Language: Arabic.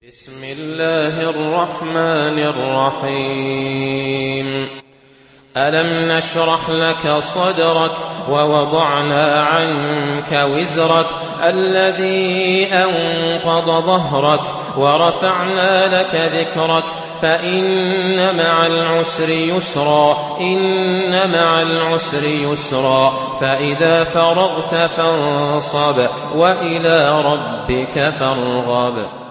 بسم الله الرحمن الرحيم ألم نشرح لك صدرك ووضعنا عنك وزرك الذي أنقض ظهرك ورفعنا لك ذكرك فإن مع العسر يسرا إن مع العسر يسرا فإذا فرغت فانصب وإلى ربك فارغب.